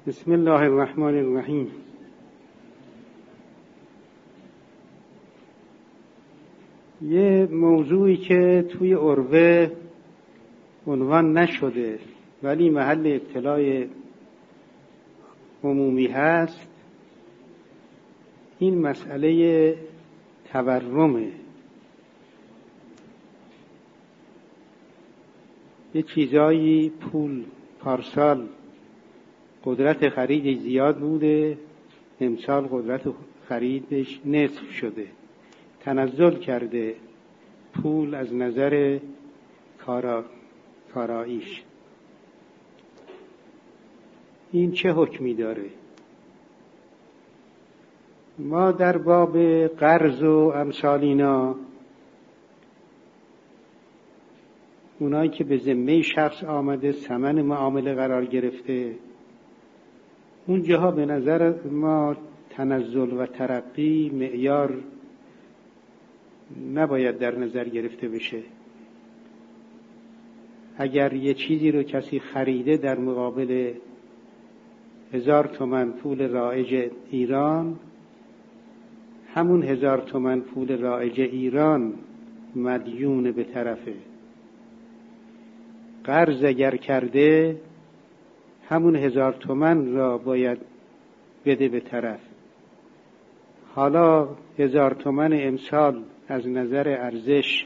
بسم الله الرحمن الرحیم. یه موضوعی که توی عربه عنوان نشده ولی محل اطلاع عمومی هست، این مسئله تورمه. یه چیزایی پول پارسال قدرت خریدش زیاد بوده، امسال قدرت خریدش نصف شده، تنزل کرده پول از نظر کاراییش. این چه حکمی داره؟ ما در باب قرض و امثال اینا، اونایی که به ذمه شخص آمده ثمن معامله قرار گرفته، اونجاها به نظر ما تنزل و ترقی معیار نباید در نظر گرفته بشه. اگر یه چیزی رو کسی خریده در مقابل 1000 تومان پول رایج ایران، همون 1000 تومان پول رایج ایران مدیون به طرفه. قرض اگر کرده همون 1000 تومان را باید بده به طرف. حالا 1000 تومان امسال از نظر ارزش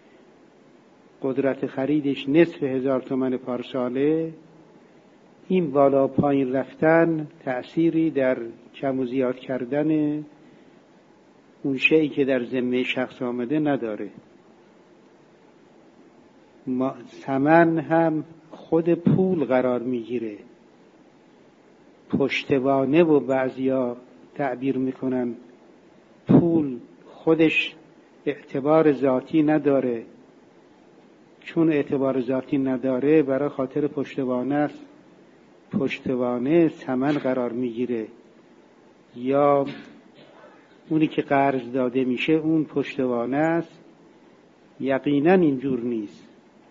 قدرت خریدش نصف 1000 تومان پارساله. این بالا پایین رفتن تأثیری در کم و زیاد کردن اون شیئی که در ذمه شخص آمده نداره. ثمن هم خود پول قرار میگیره. پشتوانه و بعضیا تعبیر میکنن پول خودش اعتبار ذاتی نداره، چون اعتبار ذاتی نداره برای خاطر پشتوانه است. پشتوانه ثمن قرار میگیره، یا اونی که قرض داده میشه اون پشتوانه است. یقینا اینجور نیست.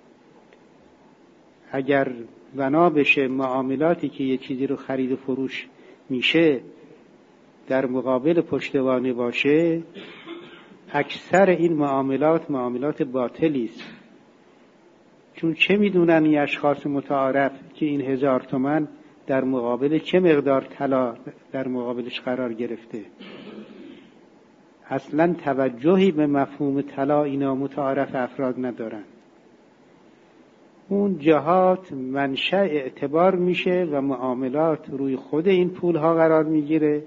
اگر بنا بشه معاملاتی که یه چیزی رو خرید و فروش میشه در مقابل پشتوانه باشه، اکثر این معاملات باطلی است. چون چه میدونن این اشخاص متعارف که این 1000 تومان در مقابل چه مقدار طلا در مقابلش قرار گرفته؟ اصلا توجهی به مفهوم طلا اینا متعارف افراد ندارن. اون جهات منشأ اعتبار میشه و معاملات روی خود این پول ها قرار میگیره،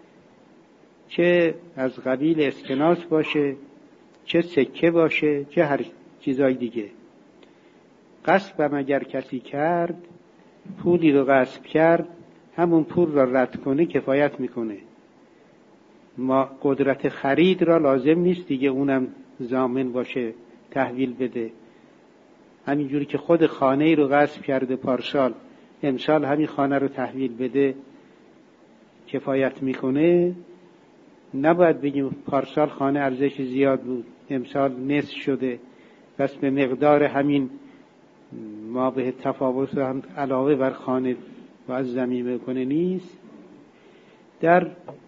چه از قبیل اسکناس باشه، چه سکه باشه، چه هر چیزای دیگه. غصبم اگر کسی کرد، پولی رو غصب کرد، همون پول را رد کنه کفایت میکنه. ما قدرت خرید را لازم نیست دیگه اونم ضامن باشه تحویل بده. همینجوری که خود خانه رو غصب کرده پارسال، امسال همین خانه رو تحویل بده کفایت میکنه. نباید بگیم پارسال خانه ارزش زیاد بود، امسال نصف شده، پس به مقدار همین ما به تفاوت هم علاوه بر خانه باید ضمیمه کنه. نیست. در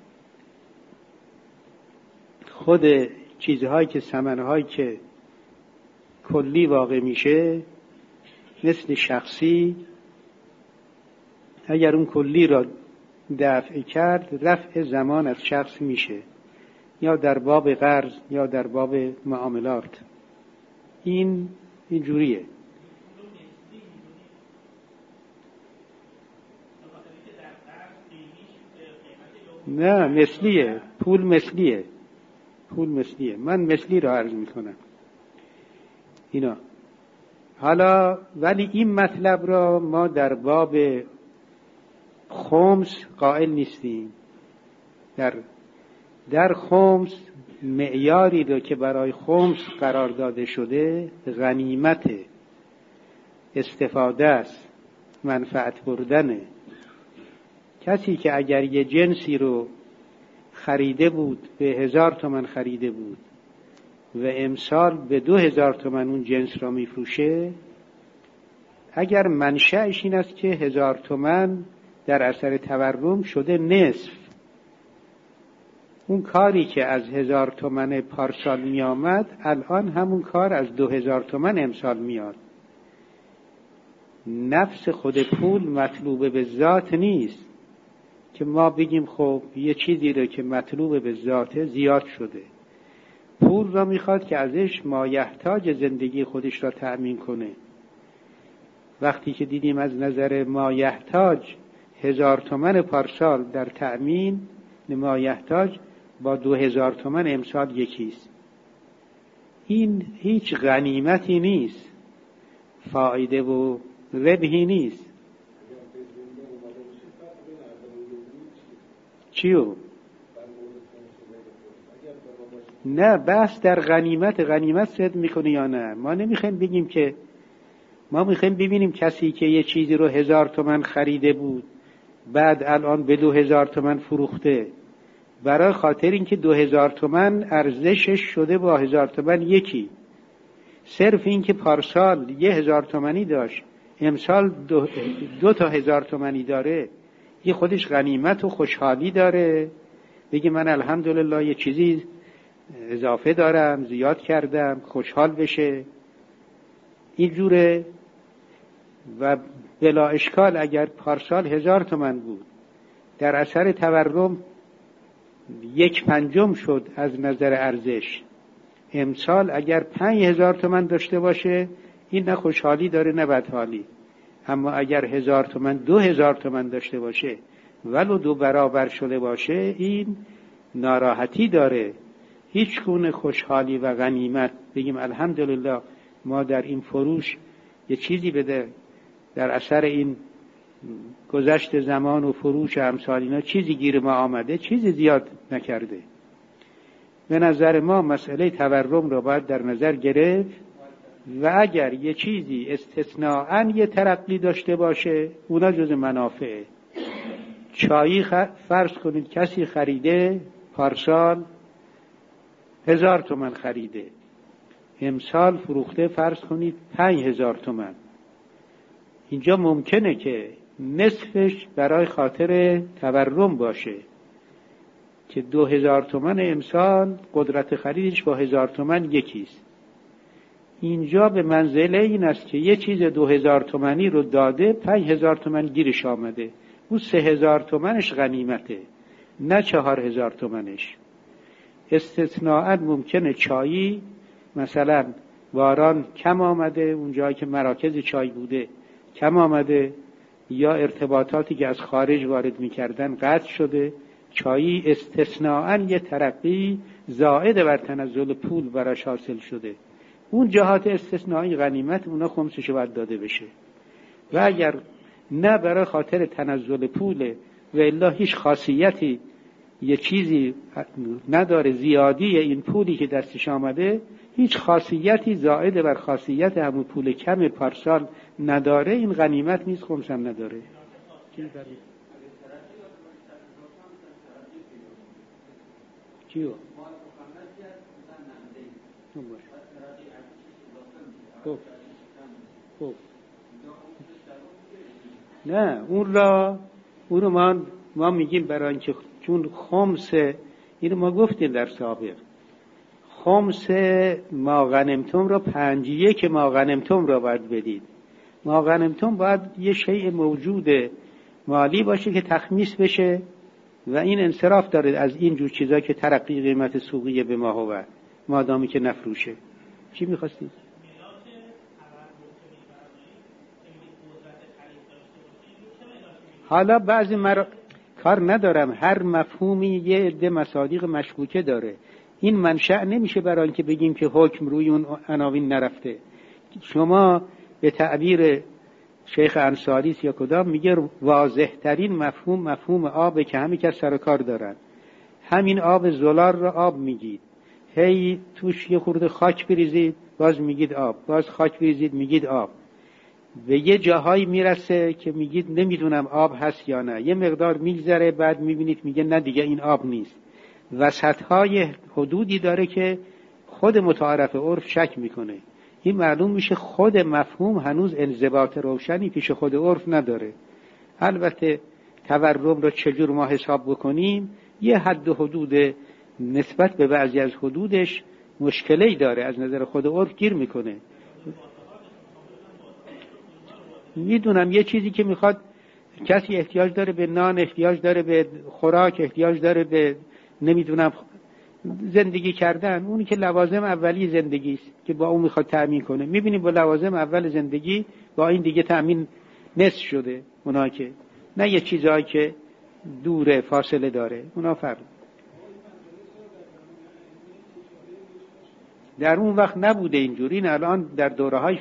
خود چیزهایی که ثمنهایی که کلی واقع میشه، مثل شخصی، اگر اون کلی را دفع کرد رفع زمان از شخص میشه، یا در باب قرض یا در باب معاملات. این جوریه. نه، مثلیه. پول مثلیه. من مثلی را عرض میکنم اینا. حالا ولی این مطلب را ما در باب خمس قائل نیستیم. در خمس معیاری رو که برای خمس قرار داده شده غنیمت، استفاده است، منفعت بردنه. کسی که اگر یه جنسی رو خریده بود، به 1000 تومان خریده بود و امسال به 2000 تومان اون جنس را میفروشه، اگر منشأش این است که 1000 تومان در اثر تورم شده نصف. اون کاری که از 1000 تومان پارسال می آمد الان همون کار از 2000 تومان امسال میاد. نفس خود پول مطلوب به ذات نیست که ما بگیم خب یه چیزی رو که مطلوب به ذات زیاد شده. پول را میخواد که ازش مایحتاج زندگی خودش را تأمین کنه. وقتی که دیدیم از نظر مایحتاج 1000 تومان پارسال در تأمین مایحتاج با 2000 تومان امسال یکیست. این هیچ غنیمتی نیست، فایده و ربحی نیست. چیو؟ نه، بحث در غنیمت صدق میکنه یا نه. ما نمیخوایم بگیم که، ما میخوایم ببینیم کسی که یه چیزی رو 1000 تومان خریده بود بعد الان به 2000 تومان فروخته، برای خاطر اینکه 2000 تومان ارزشش شده با 1000 تومان یکی، صرف این که پارسال 1000 تومانی داشت امسال 2000 تومانی داره، یه خودش غنیمت و خوشحالی داره، بگه من الحمدلله یه چیزی اضافه دارم، زیاد کردم، خوشحال بشه. اینجوره. و بلا اشکال اگر پارسال 1000 تومان بود در اثر تورم 1/5 شد از نظر ارزش، امسال اگر 5000 تومان داشته باشه این نه خوشحالی داره نه بدحالی. اما اگر 1000 تومان 2000 تومان داشته باشه ولو 2 برابر شده باشه این ناراحتی داره. هیچ گونه خوشحالی و غنیمت بگیم الحمدلله ما در این فروش یه چیزی بده، در اثر این گذشت زمان و فروش امثال اینا چیزی گیر ما آمده، چیزی زیاد نکرده. به نظر ما مسئله تورم را باید در نظر گرفت و اگر یه چیزی استثناءً یه ترقی داشته باشه اونا جز منافعه. چایی فرض کنید کسی خریده پارسال 1000 تومان خریده، امسال فروخته فرض کنید 5000 تومان. اینجا ممکنه که نصفش برای خاطر تورم باشه که 2000 تومان امسال قدرت خریدش با 1000 تومان یکیست. اینجا به منزله این است که یه چیز 2000 تومانی رو داده 5000 تومان گیرش آمده، اون 3000 تومانش غنیمته نه 4000 تومانش. استثناءً ممکنه چایی مثلا باران کم آمده، اونجایی که مراکز چای بوده کم آمده، یا ارتباطاتی که از خارج وارد می‌کردن قطع شده، چایی استثناءً یه ترقی زائد بر تنزل پول براش حاصل شده. اون جهات استثنایی غنیمت اونا خمسش باید داده بشه. و اگر نه برای خاطر تنزل پول و الا هیچ خاصیتی یه چیزی نداره، زیادی این پولی که دستش آمده هیچ خاصیتی زائد بر خاصیت همون پول کم پارسال نداره، این غنیمت نیست، خمس هم نداره. کیو؟ نه اون رو ما میگیم برای اینکه چون خمس، اینو ما گفتیم در سابق، خمس ما غنمتم را 5/1 ما غنمتم را باید بدید. ما غنمتم باید یه شیء موجود مالی باشه که تخمیس بشه و این انصراف داره از این جور چیزا که ترقی قیمت سوقیه به ما هوا، مادامی که نفروشه. چی می‌خواستید؟ حالا بعضی کار ندارم، هر مفهومی یه عده مصادیق مشکوکه داره. این منشأ نمیشه برای اینکه بگیم که حکم روی اون عناوین نرفته. شما به تعبیر شیخ انصاری یا کدام میگه واضح ترین مفهوم آب که همین که سر کار دارن. همین آب زلال را آب میگید، هی توش یه خورده خاک بریزید باز میگید آب، باز خاک بریزید میگید آب. به یه جاهایی میرسه که میگید نمیدونم آب هست یا نه، یه مقدار میگذره بعد میبینید میگه نه دیگه این آب نیست. وسطهای حدودی داره که خود متعارف عرف شک میکنه. این معلوم میشه خود مفهوم هنوز انضباط روشنی پیش خود عرف نداره. البته تورم رو چجور ما حساب بکنیم، یه حد و حدود نسبت به بعضی از حدودش مشکلی داره، از نظر خود عرف گیر میکنه. میدونم یه چیزی که میخواد، کسی احتیاج داره به نان، احتیاج داره به خوراک، احتیاج داره به نمیدونم زندگی کردن، اونی که لوازم اولی زندگی است که با اون میخواد تأمین کنه. میبینیم با لوازم اول زندگی با این دیگه تأمین نصف شده، اونا که نه یه چیزایی که دوره فاصله داره، اونا فرق. در اون وقت نبوده اینجوری، این الان در دوره های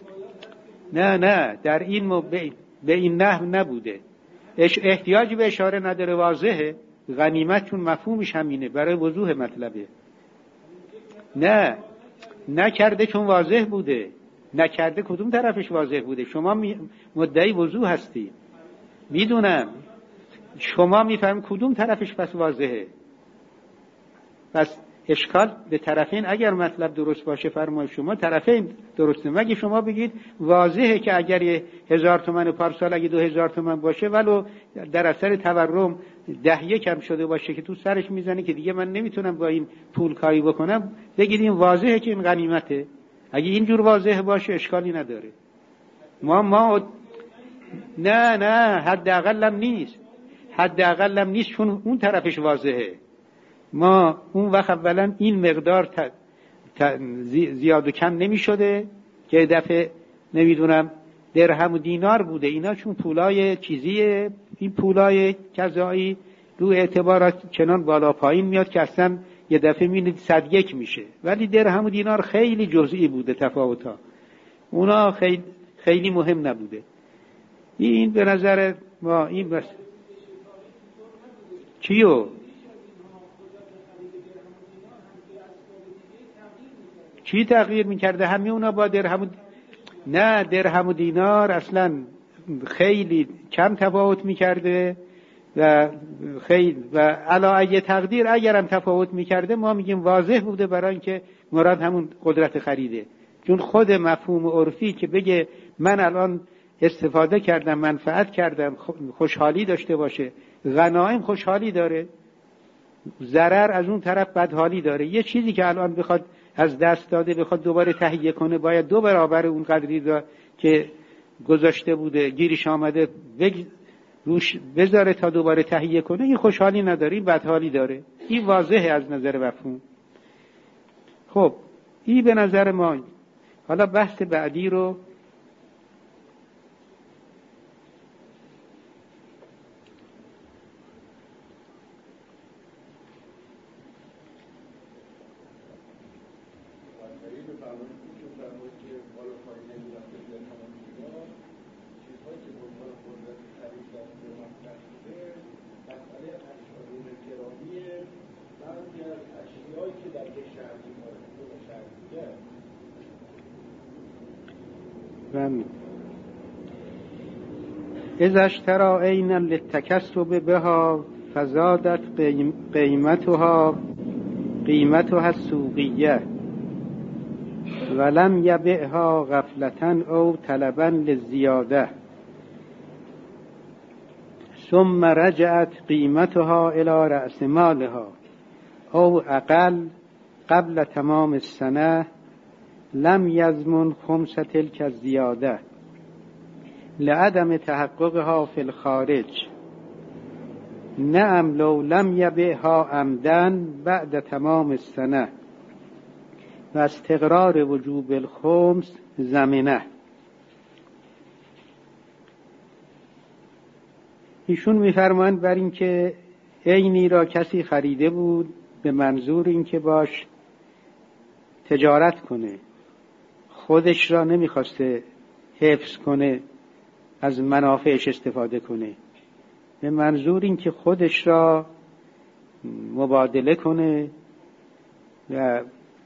نه در این به این نحو نبوده. احتیاجی به اشاره نداره، واضحه. غنیمت چون مفهومش همینه، برای وضوح مطلبه. نه نکرده چون واضح بوده. نکرده کدوم طرفش واضح بوده؟ شما مدعی وضوح هستی، میدونم. شما میفهم کدوم طرفش پس واضحه. پس اشکال به طرفین اگر مطلب درست باشه، فرمای شما طرفین درسته. مگه شما بگید واضحه که اگر 1000 تومان پارسال اگه 2000 تومان باشه ولو در اثر تورم 10 کم شده باشه که تو سرش میزنه که دیگه من نمیتونم با این پول کاری بکنم، بگید این واضحه که این غنیمته. اگه اینجور واضح باشه اشکالی نداره. ما نه حداقلم نیست چون اون طرفش واضحه. ما اون وقت اولا این مقدار زیاد و کم نمی شده که دفعه نمیدونم درهم و دینار بوده. اینا چون پولای چیزیه، این پولای کذایی رو اعتبارات چنان بالا پایین میاد که اصلا یه دفعه میبینید 101 میشه. ولی درهم و دینار خیلی جزئی بوده تفاوت‌ها، اونا خیلی مهم نبوده. این به نظر ما این بس چیو چی تغییر میکرده؟ همه اونا با درهم و دینار اصلا خیلی کم تفاوت میکرده و خیلی و علی تقدیر اگرم تفاوت میکرده ما میگیم واضح بوده، برای اینکه مراد همون قدرت خریده. چون خود مفهوم عرفی که بگه من الان استفاده کردم، منفعت کردم، خوشحالی داشته باشه. غنایم خوشحالی داره، ضرر از اون طرف بدحالی داره. یه چیزی که الان بخواد از دست داده بخواد دوباره تهیه کنه، باید 2 برابر اون قدری که گذاشته بوده گیرش آمده روش بذاره تا دوباره تهیه کنه. این خوشحالی نداره، این بدحالی داره. این واضحه از نظر مفهوم. خب این به نظر ما. حالا بحث بعدی رو اذا اشترى عینا للتکسب بها فزادت قیمتها السوقیه ولم یبعها غفلة او طلبا للزیاده ثم رجعت قیمتها الى رأس مالها او اقل قبل تمام السنه لم یضمن خمس تلك الزیاده لعدم تحققها في الخارج. نعم لو لم يبعها عمدا بعد تمام السنه و استقرار وجوب الخمس زمینه. ایشون میفرمایند بر این که عینی را کسی خریده بود به منظور این که باش تجارت کنه، خودش را نمیخواسته حفظ کنه، از منافعش استفاده کنه، به منظور این که خودش را مبادله کنه و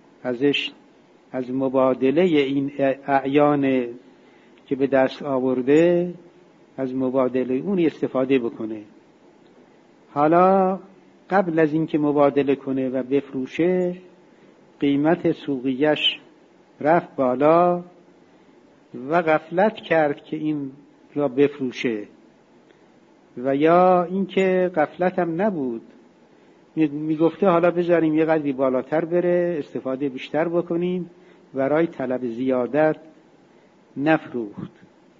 از مبادله این اعیان که به دست آورده، از مبادله اون استفاده بکنه. حالا قبل از این که مبادله کنه و بفروشه، قیمت سوقیش رفت بالا و غفلت کرد که این را بفروشه و یا اینکه غفلت هم نبود، میگفته حالا بذاریم یه قدری بالاتر بره، استفاده بیشتر بکنیم، برای طلب زیادت نفروخت.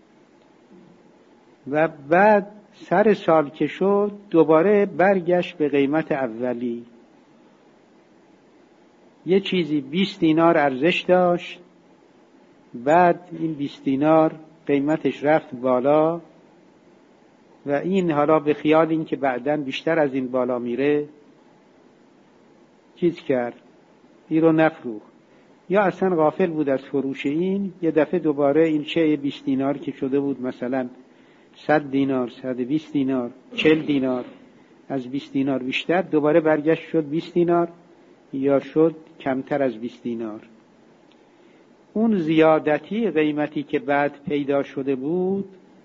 و بعد سر سال که شد دوباره برگشت به قیمت اولی. یه چیزی 20 دینار ارزش داشت، بعد این 20 دینار قیمتش رفت بالا و این حالا به خیال این که بعداً بیشتر از این بالا میره چیز کرد، این رو نفروخت. یا اصلا غافل بود از فروش این، یه دفعه دوباره این چه 20 دینار که شده بود مثلا 100 دینار، 120 دینار، 40 دینار، از 20 دینار بیشتر، دوباره برگشت شد 20 دینار یا شد کمتر از 20 دینار. اون زیادتی قیمتی که بعد پیدا شده بود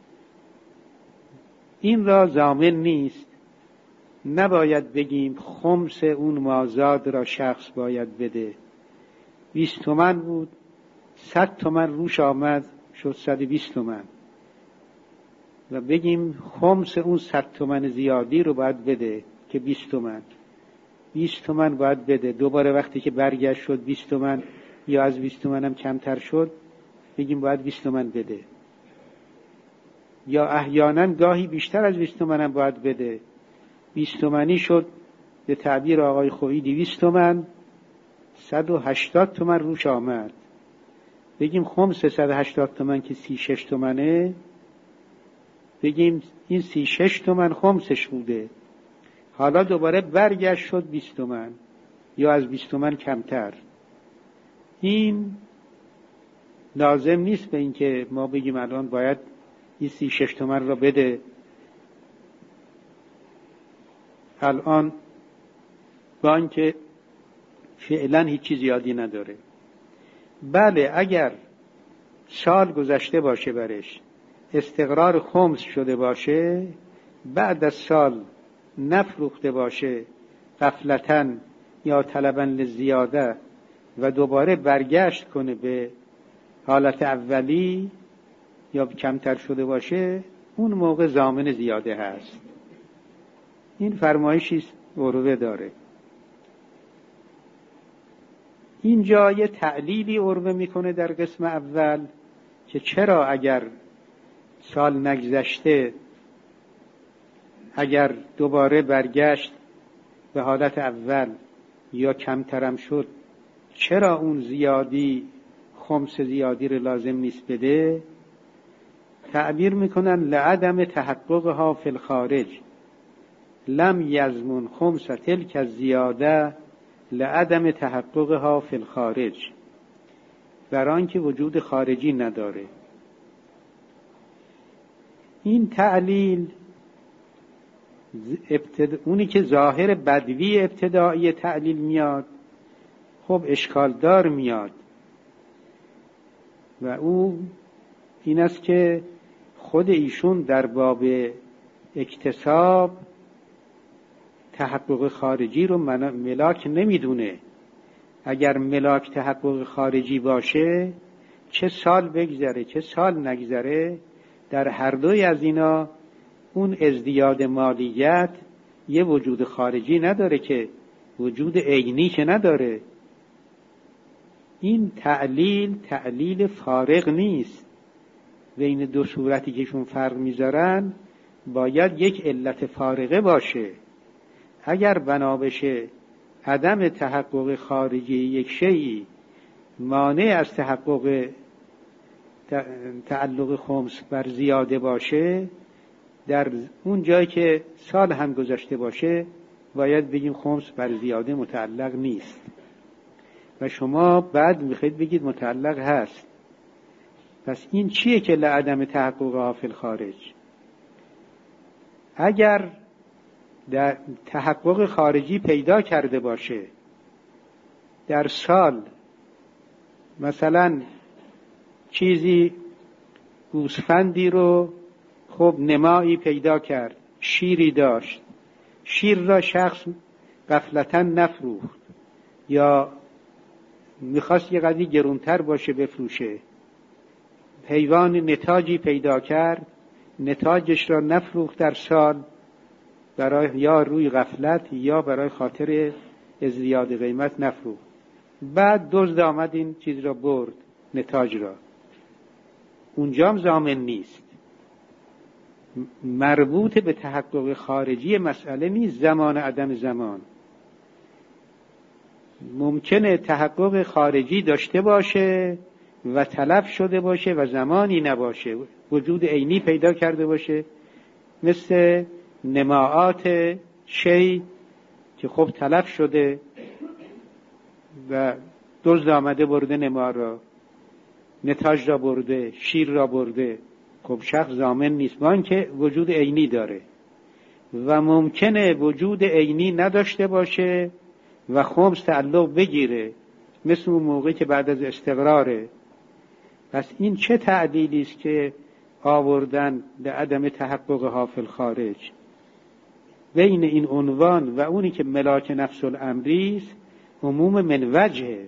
این را ضامن نیست. نباید بگیم خمس اون مازاد را شخص باید بده. 20 تومن بود، 100 تومن روش آمد شد 120 تومن و بگیم خمس اون 100 تومن زیادی رو باید بده که 20 تومن 20 تومن باید بده. دوباره وقتی که برگشت شد 20 تومن یا از 20 تومن هم کمتر شد بگیم باید 20 تومن بده. یا احیانا گاهی بیشتر از 20 تومن هم باید بده. 20 تومنی شد به تعبیر آقای خویی 200 تومن، 180 تومن روش آمد. بگیم خمس 180 تومن که 36 تومنه، بگیم این 36 تومن خمسش بوده. حالا دوباره برگشت شد 20 تومن یا از 20 تومن کمتر. این لازم نیست به این که ما بگیم الان باید این 36 تومن را بده. الان با اینکه فعلا هیچی زیادی نداره. بله اگر سال گذشته باشه برش، استقرار خمس شده باشه، بعد از سال نفروخته باشه غفلتاً یا طلباً لزیاده و دوباره برگشت کنه به حالت اولی یا کمتر شده باشه، اون موقع ضامن زیاده هست. این فرمایشی عروه داره. اینجا یه تعلیلی عروه میکنه در قسم اول که چرا اگر سال نگذشته، اگر دوباره برگشت به حالت اول یا کمترم شد، چرا اون زیادی خمس زیادی رو لازم نیست بده؟ تعبیر میکنن لعدم تحققها فی الخارج لم یضمن خمس تلک الزیاده لعدم تحققها فی الخارج، برای آنکه وجود خارجی نداره. این تعلیل اونی که ظاهر بدوی ابتدایی تعلیل میاد خب اشکال دار میاد و او این است که خود ایشون در باب اکتساب تحقق خارجی رو ملاک نمیدونه. اگر ملاک تحقق خارجی باشه، چه سال بگذره چه سال نگذره، در هر دوی از اینا اون ازدیاد مالیت یه وجود خارجی نداره، که وجود عینی که نداره. این تعلیل فارغ نیست. بین دو صورتی که شون فرق میذارن باید یک علت فارغه باشه. اگر بنا بشه عدم تحقق خارجی یک شیئی مانع از تحقق تعلق خمس بر زیاده باشه، در اون جایی که سال هم گذشته باشه باید بگیم خمس بر زیاده متعلق نیست و شما بعد میخواید بگید متعلق هست. پس این چیه که لعدم تحقق فی الخارج؟ اگر در تحقق خارجی پیدا کرده باشه در سال، مثلا چیزی گوسفندی رو خب نمایی پیدا کرد، شیری داشت، شیر را شخص غفلتاً نفروخت یا میخواست یه قدری گرونتر باشه بفروشه، حیوان نتاجی پیدا کرد، نتاجش را نفروخت در سال برای یا روی غفلت یا برای خاطر ازدیاد قیمت نفروخت. بعد دزد آمد این چیز را برد، نتاج را، اونجام ضامن نیست. مربوط به تحقق خارجی مسئله نیست، زمان عدم زمان. ممکنه تحقق خارجی داشته باشه و تلف شده باشه و زمانی نباشه، وجود عینی پیدا کرده باشه، مثل نماعات شی که خب تلف شده و دزد آمده برده نما را، نتاج را برده، شیر را برده. خب شخص ضامن نیست، با اینکه وجود عینی داره. و ممکنه وجود عینی نداشته باشه و خمس تعلق بگیره، مثل اون موقعی که بعد از استقراره. پس این چه تعدیلی است که آوردن به عدم تحقق حافل خارج؟ بین این عنوان و اونی که ملاک نفس الامری است عموم من وجهه.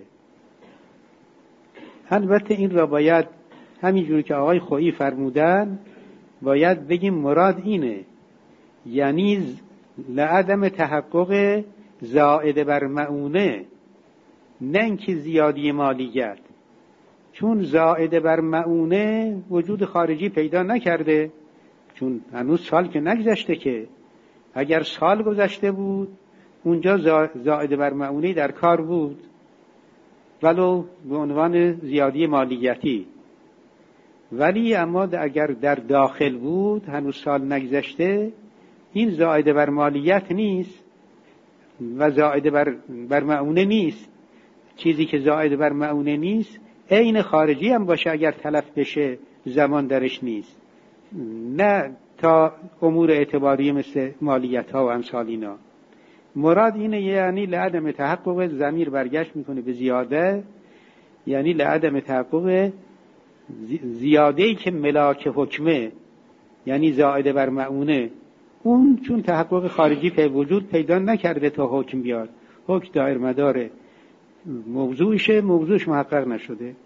البته این را باید همینجوری که آقای خویی فرمودن باید بگیم مراد اینه، یعنی لعدم تحقق زائد بر مؤونه، نه اینکه زیادی مالیت. چون زائد بر مؤونه وجود خارجی پیدا نکرده، چون هنوز سال که نگذشته که. اگر سال گذشته بود اونجا زائد بر مؤونه در کار بود، ولو به عنوان زیادی مالیتی. ولی اما اگر در داخل بود هنوز سال نگذشته، این زائد بر مالیت نیست و زائد بر مؤونه نیست. چیزی که زائد بر مؤونه نیست عین خارجی هم باشه اگر تلف بشه زمان درش نیست، نه تا امور اعتباری مثل مالیت ها و امثال اینا. مراد اینه، یعنی لعدم تحقق، ضمیر برگشت میکنه به زیاده، یعنی لعدم تحقق زیاده‌ای که ملاک حکمه، یعنی زائد بر مؤونه، اون چون تحقق خارجی وجود پیدا نکرده تا حکم بیاد، حکم دایر مدار موضوعش محقق نشده.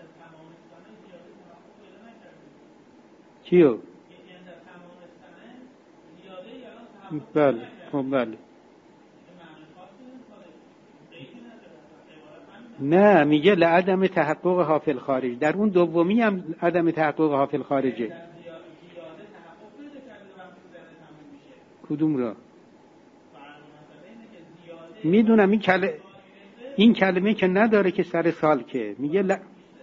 چیو؟ بله خب بله. نه میگه لعدم تحقق حافل خارج، در اون دومی هم عدم تحقق حافل خارجه. کدوم را؟ میدونم این کلمه که نداره که سر سال که میگه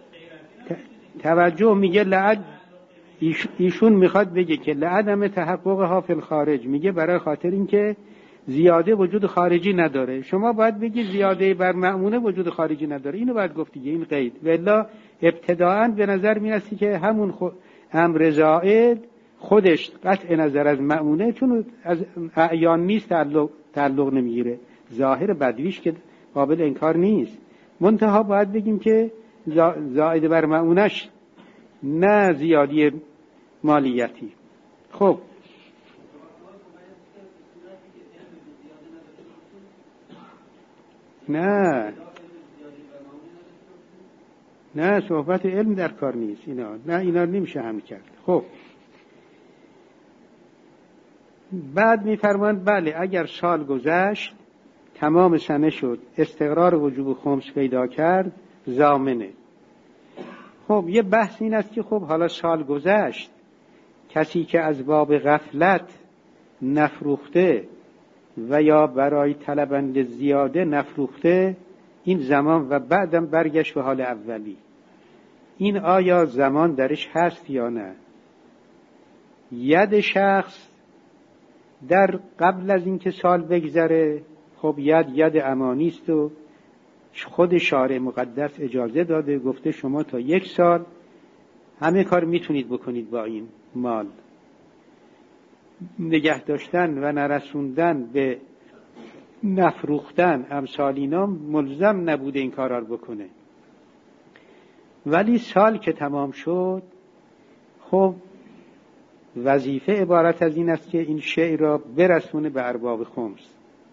توجه، میگه ایشون میخواد بگه که لعدم تحقق حافل خارج، میگه برای خاطر اینکه زیاده وجود خارجی نداره. شما باید بگی زیاده بر مأمونه وجود خارجی نداره، اینو باید گفت دیگه، این قید. والا ابتداءً به نظر میرسی که همون امر زائد خودش قطع نظر از مأمونه، چون از اعیان نیست، تعلق نمیگیره، ظاهر بدویش که قابل انکار نیست. منتها باید بگیم که زائد بر مأمونش، نه زیادی مالیتی. خب نه صحبت علم در کار نیست اینا نمیشه هم کرد. خب بعد میفرماند بله اگر سال گذشت تمام سنه شد، استقرار وجوب خمس پیدا کرد، ضامنه. خب یه بحث این است که خب حالا سال گذشت، کسی که از باب غفلت نفروخته و یا برای طلبند زیاده نفروخته این زمان و بعدم برگشت به حال اولی، این آیا زمان درش هست یا نه؟ ید شخص در قبل از اینکه سال بگذره، خب ید امانی است و خود شارع مقدس اجازه داده، گفته شما تا 1 سال همه کار میتونید بکنید با این مال. نگه داشتن و نرسوندن به نفروختن امثال اینا ملزم نبوده این کارا رو بکنه. ولی سال که تمام شد، خب وظیفه عبارت از این است که این شیء را برسونه به ارباب خمس.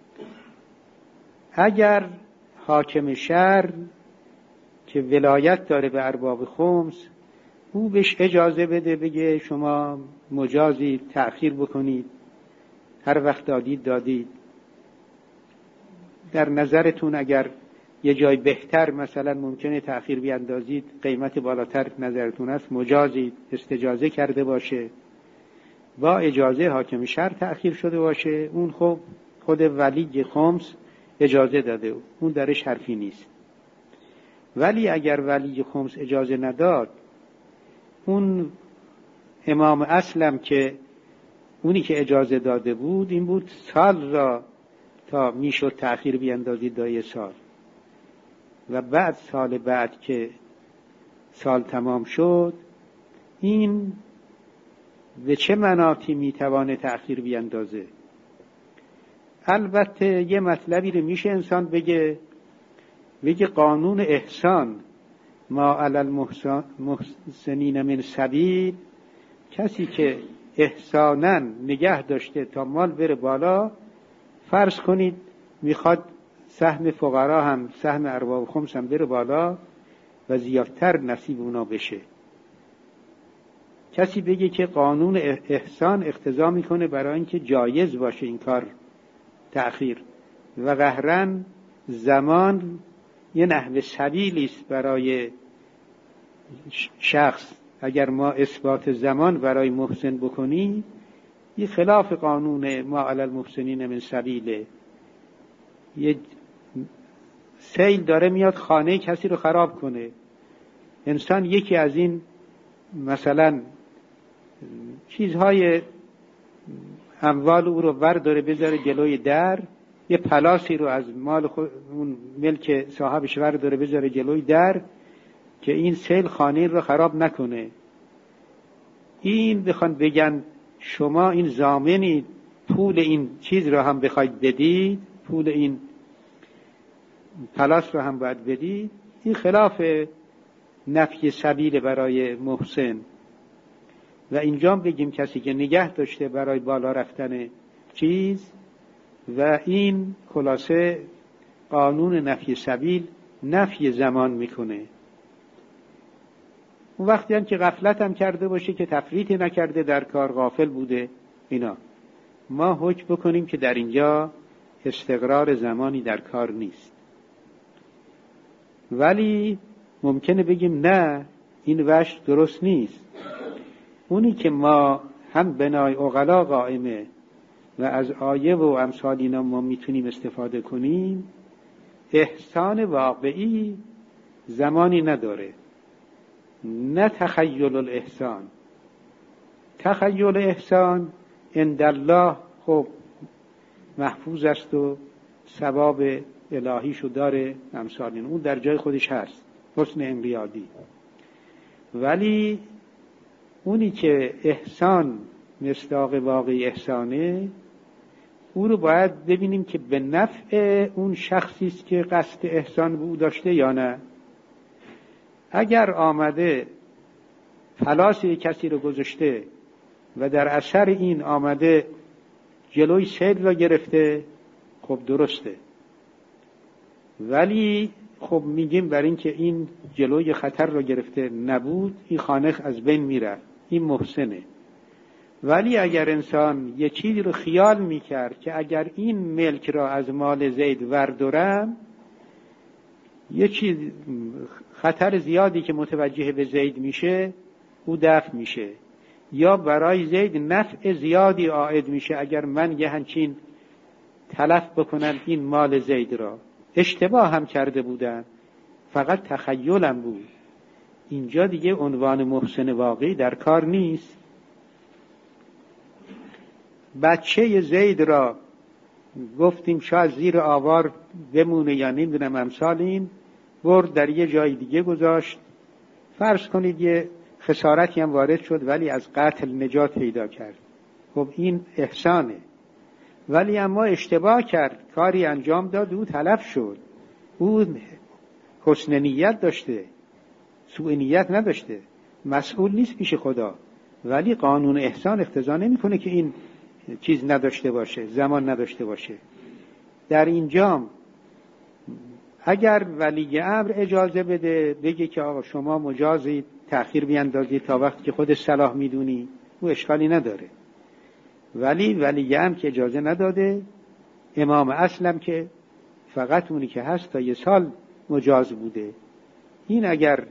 اگر حاکم شهر که ولایت داره به ارباب خمس، او بهش اجازه بده، بگه شما مجازید تأخیر بکنید، هر وقت دادید. در نظرتون اگر یه جای بهتر مثلا ممکنه تأخیر بیاندازید، قیمت بالاتر نظرتون است، مجازید، استجازه کرده باشه، با اجازه حاکم شهر تأخیر شده باشه، اون خب خود ولی خمس اجازه داده، اون درش حرفی نیست. ولی اگر ولی خمس اجازه نداد، اون امام اصلم که اونی که اجازه داده بود این بود سال را تا میشد تأخیر بیاندازید تا 1 سال، و بعد سال بعد که سال تمام شد، این به چه مناطی میتوانه تأخیر بیاندازه؟ البته یه مطلبی رو میشه انسان بگه قانون احسان ما علی المحسنین من سبیل، کسی که احساناً نگه داشته تا مال بره بالا، فرض کنید میخواد سهم فقرا هم، سهم ارباب خمس هم بره بالا و زیادتر نصیب اونا بشه. کسی بگه که قانون احسان اقتضا میکنه برای اینکه جایز باشه این کار تأخیر، و قهرن زمان یه نحو سبیلی است برای شخص. اگر ما اثبات زمان برای محسن بکنیم، این خلاف قانون ما علی المحسنین من سبیله. یه سیل داره میاد خانه کسی رو خراب کنه، انسان یکی از این مثلا چیزهای اموال او رو برداره بذاره جلوی در، یه پلاسی رو از مال اون ملک صاحبش برداره بذاره جلوی در که این سیل خانه رو خراب نکنه. این بخوان بگن شما این ضامنی پول این چیز رو هم بخواید بدید، پول این پلاس رو هم باید بدید، این خلاف نفی سبیل برای محسن. و اینجا بگیم کسی که نگه داشته برای بالا رفتن چیز، و این خلاصه قانون نفی سبیل نفی زمان میکنه. اون وقتی هم که غفلت هم کرده باشه که تفریطی نکرده در کار، غافل بوده، اینا ما حکم بکنیم که در اینجا استقرار زمانی در کار نیست. ولی ممکنه بگیم نه، این وجه درست نیست. اونی که ما هم بنای عقلا قائمه و از آیه و امثال اینا ما میتونیم استفاده کنیم، احسان واقعی زمانی نداره، نه تخیل الاحسان. تخیل احسان عند الله خب محفوظ است و ثواب الهیشو داره، امثال این اون در جای خودش هست، حسن انقیادی. ولی اونی که احسان مصداق واقعی احسانه، او رو باید ببینیم که به نفع اون شخصی است که قصد احسان به او داشته یا نه. اگر آمده پلاسی کسی رو گذاشته و در اثر این آمده جلوی سیل را گرفته، خب درسته. ولی خب میگیم بر این که این جلوی خطر را گرفته نبود، این خانه از بین میره، این محسنه. ولی اگر انسان یه چیزی رو خیال میکرد که اگر این ملک را از مال زید وردارم، یه چیز خطر زیادی که متوجه به زید میشه او دفع میشه، یا برای زید نفع زیادی عائد میشه اگر من یه همچین تلف بکنم این مال زید را. اشتباه هم کرده بودن، فقط تخیلم بود. اینجا دیگه عنوان محسن واقعی در کار نیست. بچه زید را گفتیم شاید زیر آوار بمونه یا نمیدونم امثال این، برد در یه جای دیگه گذاشت، فرض کنید یه خسارتی هم وارد شد ولی از قتل نجات پیدا کرد، خب این احسانه. ولی اما اشتباه کرد، کاری انجام داد او تلف شد. او حسن نیت داشته، سوء نیت نداشته، مسئول نیست پیش خدا. ولی قانون احسان اقتضا نمیکنه که این چیز نداشته باشه، زمان نداشته باشه. در اینجا اگر ولی امر اجازه بده، بگه که آقا شما مجازید تأخیر بیاندازید تا وقتی که خود صلاح میدونی، او اشکالی نداره. ولی ولی هم که اجازه نداده، امام اصلم که فقط اونی که هست تا 1 سال مجاز بوده. این اگر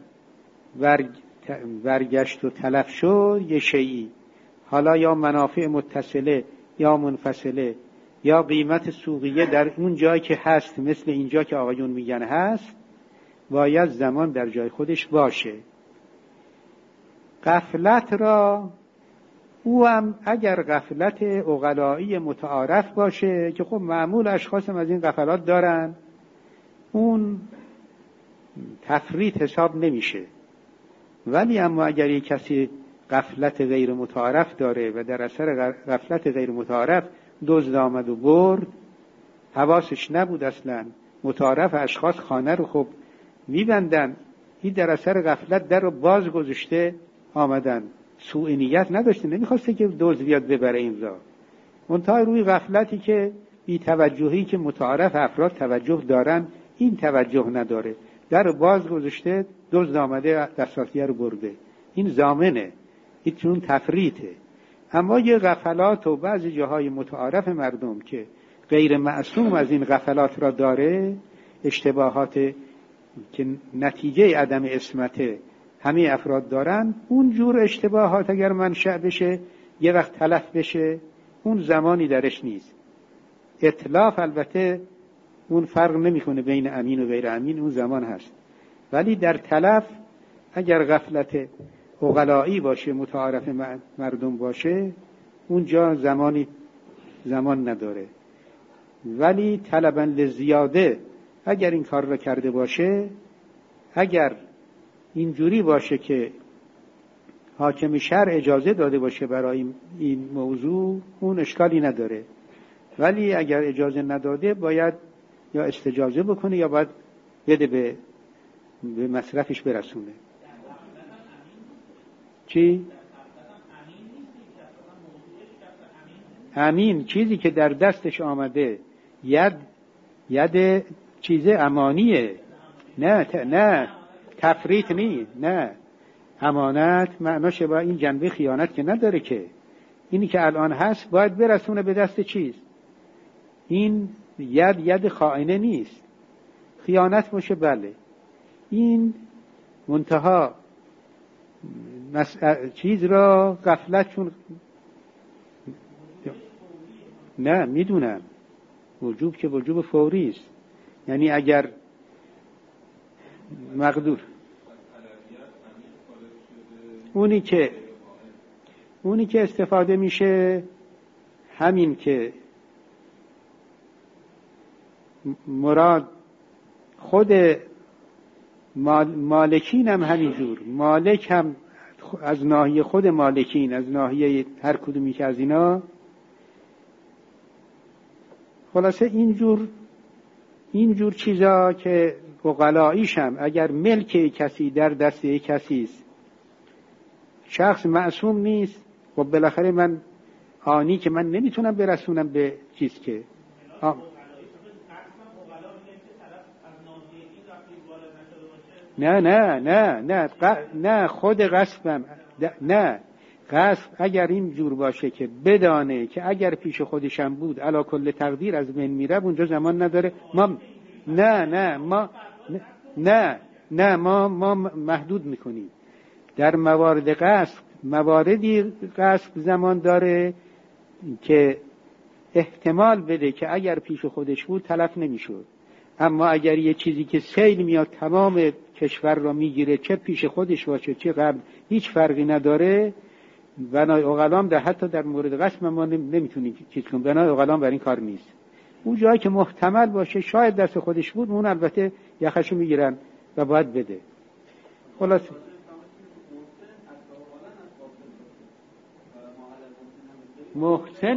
برگشت و تلف شد یه شیئی، حالا یا منافع متصله یا منفصله یا قیمت سوقیه در اون جایی که هست، مثل اینجا که آقایون میگن هست، باید زمان در جای خودش باشه. غفلت را او هم اگر غفلت عقلایی متعارف باشه که خب معمول اشخاص هم از این غفلات دارن، اون تفریط حساب نمیشه. ولی اما اگر یک کسی غفلت غیر متعارف داره و در اثر غفلت غیر متعارف دزد آمد و برد، حواسش نبود اصلا، متعارف اشخاص خانه رو خب میبندن، این در اثر غفلت در رو باز گذاشته آمدن، سوء نیت نداشته، نمیخواسته که دزد بیاد ببره اینجا، منتها روی غفلتی که بی توجهی که متعارف افراد توجه دارن این توجه نداره، در رو باز گذاشته، دزد آمده دستاتیه رو برده. این ضامنه، این چون تفریطه. اما یه غفلات و بعضی جاهای متعارف مردم که غیر معصوم از این غفلات را داره، اشتباهات که نتیجه عدم عصمت همه افراد دارن، اون جور اشتباهات اگر منشأ بشه یه وقت تلف بشه، اون زمانی درش نیست. اتلاف البته اون فرق نمیکنه بین امین و غیر امین، اون زمان هست. ولی در تلف اگر غفلت عقلایی باشه، متعارف مردم باشه، اونجا زمان نداره. ولی طلباً لزیاده اگر این کار را کرده باشه، اگر اینجوری باشه که حاکم شرع اجازه داده باشه برای این موضوع، اون اشکالی نداره. ولی اگر اجازه نداده باید یا استجازه بکنه یا باید بده به مصرفش برسونه. چی؟ امین چیزی که در دستش آمده، ید چیز امانیه، نه تفریط نه امانت معناش با این جنبه خیانت که نداره، که اینی که الان هست باید برسونه به دست چیز. این ید خائنه نیست، خیانت باشه بله، این منتها چیز را غفلت، چون نه میدونم وجوب که وجوب فوری است، یعنی اگر مقدور اونی که استفاده میشه همین که مراد خود مالکین هم همینجور، مالک هم از ناحیه خود مالکین، از ناحیه هر کدومی که از اینا، خلاصه اینجور چیزا که عقلاییش هم اگر ملک کسی در دست کسی است، شخص معصوم نیست، خب بالاخره من آنی که من نمیتونم برسونم به چیز که نه خود غصبم، نه غصب اگر این جور باشه که بدانه که اگر پیش خودشم بود علا کل تقدیر از من میره، اونجا زمان نداره. ما محدود میکنیم در موارد غصب. مواردی غصب زمان داره که احتمال بده که اگر پیش خودش بود تلف نمیشد، اما اگر یه چیزی که سیل میاد تمام کشور را میگیره، چه پیش خودش باشه چه قبل، هیچ فرقی نداره، بنای عقلام در حتی در مورد غصب ما نمیتونیم چیز کنیم، بنای عقلام بر این کار نیست. اون جایی که محتمل باشه شاید دست خودش بود، اون البته یخشو میگیرن و باید بده. خلاص محسن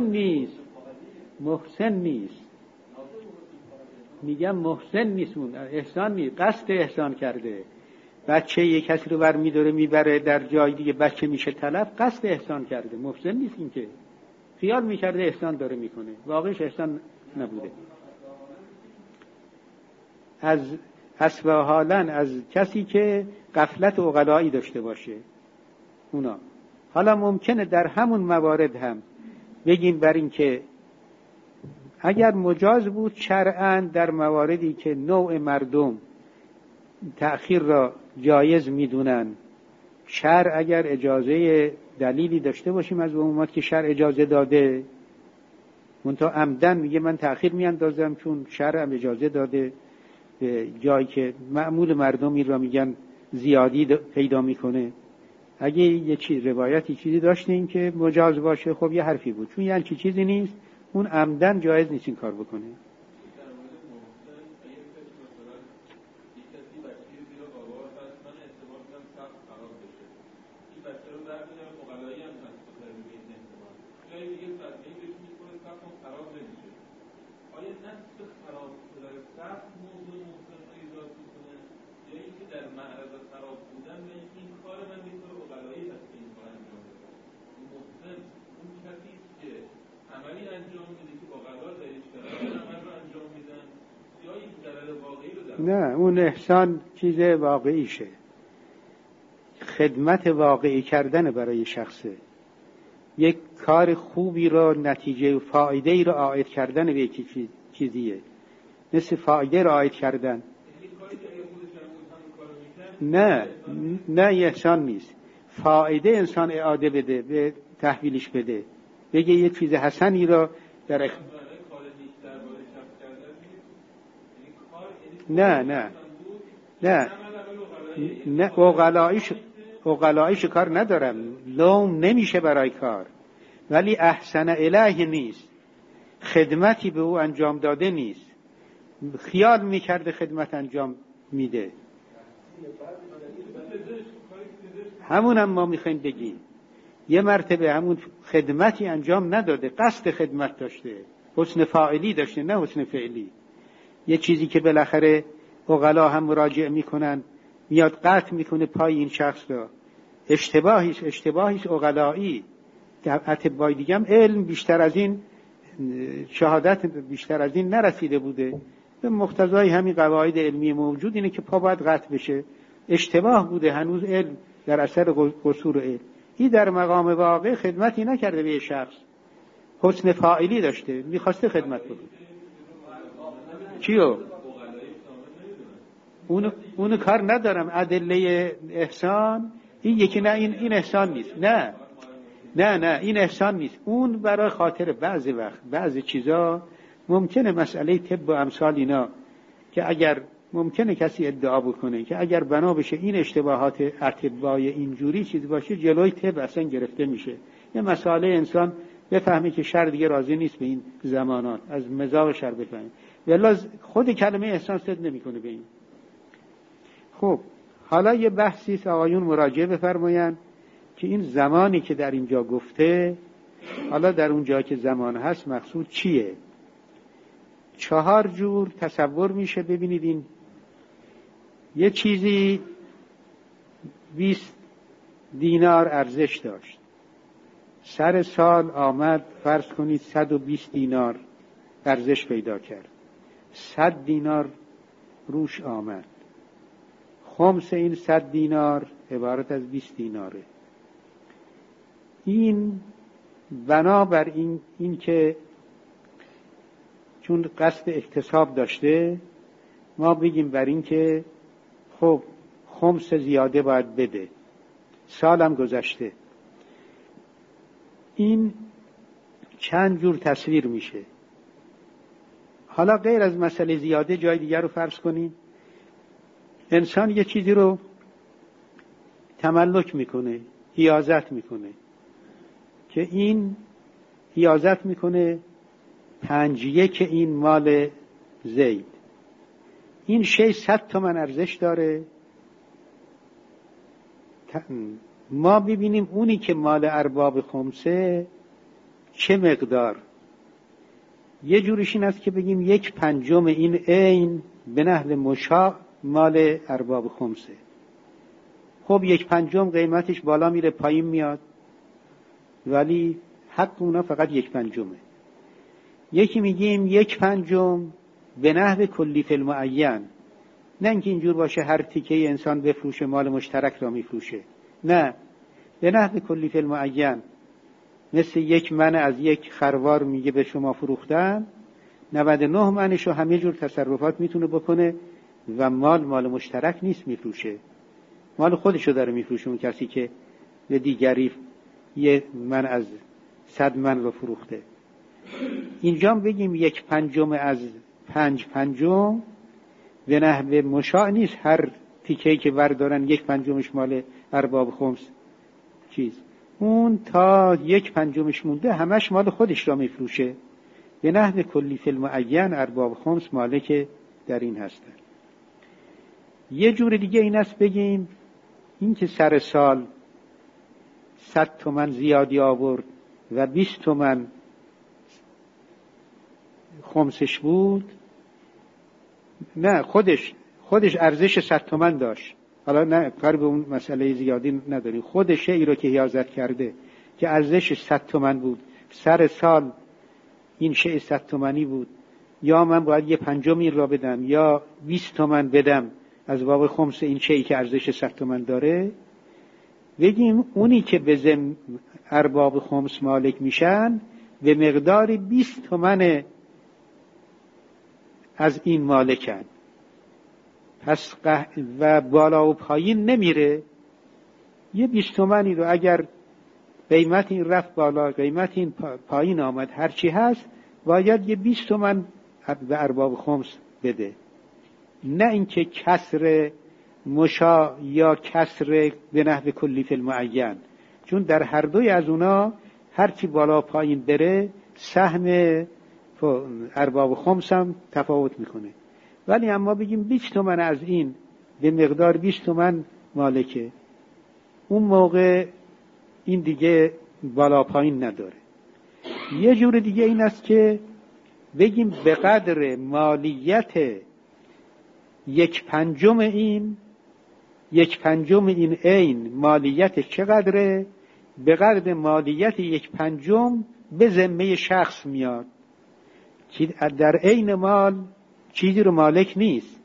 نیست میگم محسن نیست، اون احسان نیست، قصد احسان کرده. بچه یک کسی رو برمی‌داره میبره در جای دیگه، بچه میشه تلف، قصد احسان کرده، محسن نیست. این که خیال میکرده احسان داره میکنه، واقعش احسان نبوده. از حالا از کسی که غفلت عقلایی داشته باشه، اونا حالا ممکنه در همون موارد هم بگیم بر این که اگر مجاز بود شرعاً در مواردی که نوع مردم تأخیر را جایز میدونن، شرع اگر اجازه دلیلی داشته باشیم از عمومات که شرع اجازه داده، منتها عمدن میگه من تأخیر میاندازم چون شرع هم اجازه داده، به جایی که معمول مردمی را میگن زیادی پیدا میکنه. اگه یه روایتی چیزی داشتیم که مجاز باشه خب یه حرفی بود، چون یعنی چیزی نیست اون عمدن جایز نیست این کار بکنه. نه اون احسان چیز واقعیشه، خدمت واقعی کردن برای شخصه، یک کار خوبی را نتیجه و فایده ای را عائد کردن به یک چیزیه، مثل فایده را عائد کردن. نه احسان نیست، فایده انسان اعاده بده، به تحویلش بده، بگه یک چیز حسنی را در نه اغلایش کار ندارم، لوم نمیشه برای کار، ولی احسن الیه نیست، خدمتی به او انجام داده نیست، خیال میکرده خدمت انجام میده، همون هم ما میخوایم بگیم یه مرتبه همون خدمتی انجام نداده، قصد خدمت داشته، حسن فاعلی داشته نه حسن فعلی. یه چیزی که بالاخره عقلا هم مراجعه میکنن، میاد قطع میکنه پای این شخص را، اشتباهیش عقلایی. در اطبای دیگه هم علم بیشتر از این، شهادت بیشتر از این نرسیده بوده، به مقتضای همین قواعد علمی موجود اینه که پا باید قطع بشه، اشتباه بوده، هنوز علم در اثر قصور علم. این در مقام واقع خدمتی نکرده به شخص، حسن فاعلی داشته، میخواسته خدمت بکنه. چیو؟ اونو کار ندارم، ادله احسان این یکی نه، این احسان نیست، نه این احسان نیست، اون برای خاطر بعضی وقت بعضی چیزا ممکنه مسئله طب و امثال اینا که اگر ممکنه کسی ادعا بکنه که اگر بنا بشه این اشتباهات اطبای اینجوری چیز باشه جلوی طب اصلا گرفته میشه، یه مسئله انسان بفهمه که شر دیگه راضی نیست به این زمانات، از مذاق شر بفهمه، ولی خود کلمه احسان صد نمیکنه به این. خب حالا یه بحثی است آقایون مراجعه بفرمایند که این زمانی که در اینجا گفته، حالا در اون جا که زمان هست مقصود چیه؟ 4 جور تصور میشه. ببینید این یه چیزی 20 دینار ارزش داشت، سر سال آمد فرض کنید 120 دینار ارزش پیدا کرد، 100 دینار روش آمد، خمس این 100 دینار عبارت از 20 دیناره. این بنابر این که چون قصد اکتساب داشته، ما بگیم بر این که خب خمس زیاده باید بده، سالم گذشته. این چند جور تصویر میشه. حالا غیر از مسئله زیاده جای دیگر رو فرض کنیم، انسان یه چیزی رو تملک میکنه، حیازت میکنه، که این حیازت میکنه 5/1 این مال زید، این شی 100 تومن ارزش داره. ما ببینیم اونی که مال ارباب خمسه چه مقدار. یه جورش این است که بگیم 1/5 این عین به نحو مشاع مال ارباب خمسه. خب 1/5 قیمتش بالا میره پایین میاد، ولی حق اونا فقط 1/5. یکی میگیم 1/5 به نحو کلی فی المعین، نه اینکه اینجور باشه هر تیکه انسان بفروشه مال مشترک را میفروشه، نه به نحو کلی فی المعین، مثل یک من از یک خروار میگه به شما فروختم، 99 منشو همه جور تصرفات میتونه بکنه و مال مشترک نیست میفروشه، مال خودشو داره میفروشه اون کسی که به دیگری یه من از 100 من رو فروخته. اینجا بگیم 1/5 از 5/5 به نحو مشاع نیست، هر تیکه‌ای که بردارن 1/5 مال ارباب خمس چیز، اون تا 1/5 مونده همش مال خودش را میفروشه. به نحو کلی فی المعین ارباب خمس مالک در این هستن. یه جور دیگه این است بگیم این که سر سال 100 تومن زیادی آورد و 20 تومن خمسش بود، نه خودش ارزش 100 تومن داشت، حالا نه کار به اون مسئله زیادی نداریم، خودش ای رو که حیازت کرده که ارزش 100 تومن بود، سر سال این شیء 100 تومنی بود، یا من باید 1/5 این را بدم یا 20 تومن بدم از باب خمس این شیئی که ارزش 100 تومن داره، بگیم اونی که به ارباب خمس مالک میشن به مقدار 20 تومن از این مالکن، پس و بالا و پایین نمیره. یه 20 تومنی رو اگر قیمت این رفت بالا قیمت این پایین آمد هرچی هست باید یه 20 تومن به ارباب خمس بده، نه اینکه کسر مشاع یا کسر به نحو کلی فی المعین، چون در هر دوی از اونا هرچی بالا پایین بره سهم ارباب خمس هم تفاوت میکنه. ولی اما بگیم 20 تومن از این به مقدار 20 تومن مالکه، اون موقع این دیگه بالا پایین نداره. یه جور دیگه این است که بگیم به قدر مالیت 1/5 این 1/5 این عین مالیت چقدره؟ به قدر مالیت 1/5 به ذمه شخص میاد که در عین مال چیزی رو مالک نیست،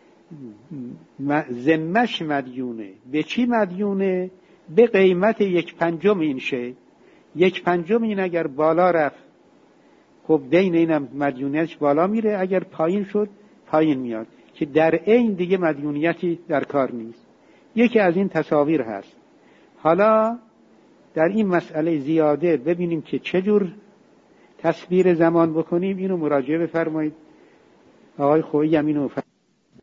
ذمه‌ش مدیونه. به چی مدیونه؟ به قیمت 1/5 این شی. 1/5 این اگر بالا رفت خب دین اینم مدیونیتش بالا میره، اگر پایین شد پایین میاد، که در عین دیگه مدیونیتی در کار نیست. یکی از این تصاویر هست. حالا در این مسئله زیاده ببینیم که چجور تصویر زمان بکنیم، اینو مراجعه بفرمایید. آقای خویی هم اینو